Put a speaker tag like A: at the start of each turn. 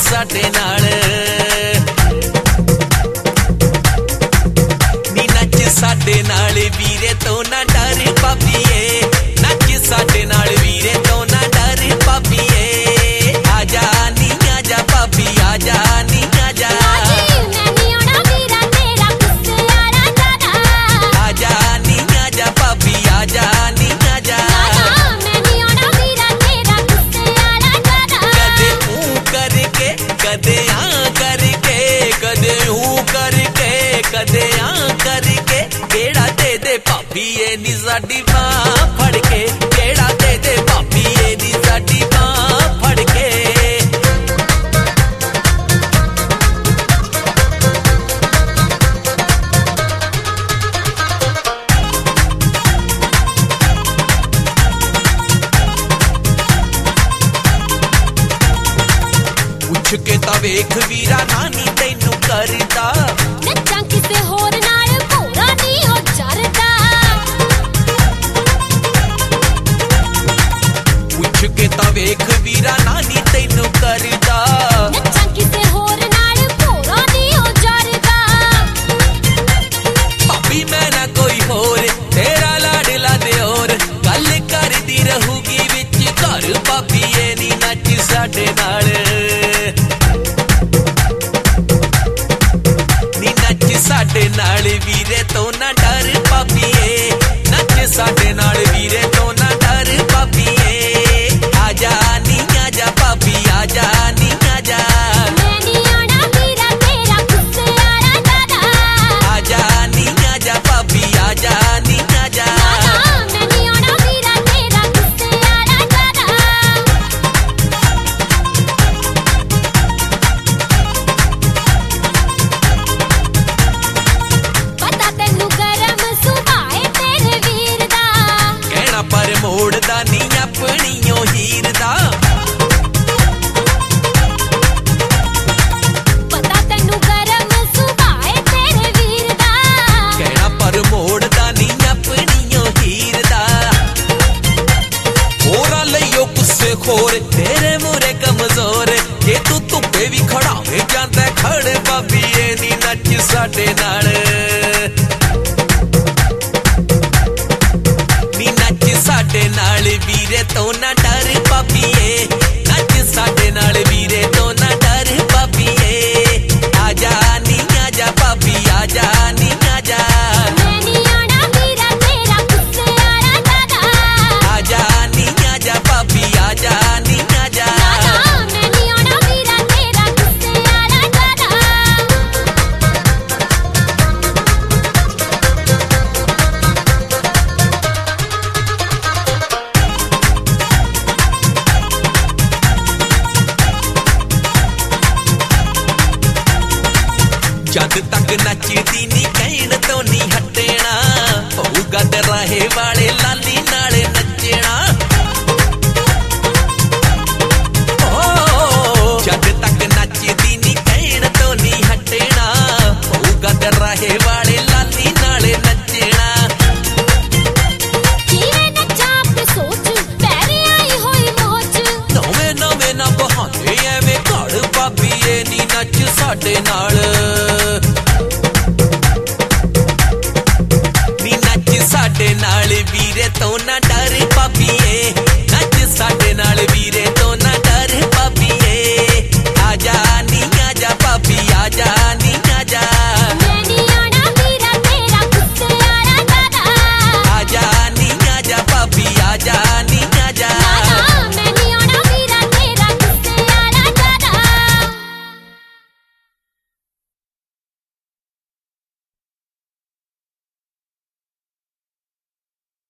A: साडे नाल नी नच साडे नाल वीरे तो ना डर भाभीए नच साडे नाल वीरे तो ना डर भाभीए आजा नी आजा भाभी आजा नी आजा आजा नी आजा भाभी आजा नी आजा कदे ऊं करके कदे आ करके कदे ऊं करके कदे आ करके केड़ा दे दे भाभी ए नी साडी बांह फड़ के केड़ा दे दे भाभी ए नी साडी बांह फड़ के पुछ के ता वेख वीरा नानी तैनू करदा
B: नच्चां किसे होर नाल भोरा नी हो जरदा
A: पुछ के ता वेख वीरा नानी तैनू करदा
B: नच्चां किसे होर नाल भोरा नी हो जरदा
A: भाभी मैं ना कोई होर तेरा लाडला दे और गल करदी रहूगी विच घर भाभी ए नी नच साडे नाल नी नच साडे नाल वीरे तो ना डर भाभीए नच साडे नाल वीरे तो ना डर भाभीए आजा नी आजा भाभी आजा नी आजा
B: मैं नी आना वीरा तेरा गुस्से आला दादा
A: आजा नी आजा भाभी आजा नी आजा
B: मैं नी आना वीरा तेरा गुस्से आला दादा पता तैनू गरम सुभाए तेरे वीर दा
A: कहना पर मोड़दा नी अपनी ओ हीर दा
B: पता तैनू गरम सुभाए तेरे वीर दा
A: कहना पर मोड़दा नी अपनी ओ हीर दा होरा लइयो गुस्से खोर तेरे मोरे कमजोर जे तू धुप्पे भी खड़ावे जांदा खड़ भाभी ए नी नच साडे नाल नी नच साडे नाल वीरे तो ना डर भाभीए नच साडे नाल वीरे तो ना डर भाभीए आजा नी आजा भाभी आजा नी आजा
B: मैं नी आना वीरा तेरा गुस्से आला दादा
A: आजा नी आजा भाभी आजा नी आजा
B: मैं नी आना वीरा तेरा गुस्से आला दादा
A: जद तक नचदी नी कहण तो नी हटना होगा राहे वाले लाली नाल नचना ओ जद तक नचदी नी कहण तो नी हटना होगा राहे वाले लाली नाल नचना
B: किवें नच्चां अपनी सोच पैरे आई होई मोच
A: नवे नवे ना बहाने एवें घड़ भाभी ए नी नच साडे नाल नी नच साडे नाल वीरे तो ना डर भाभीए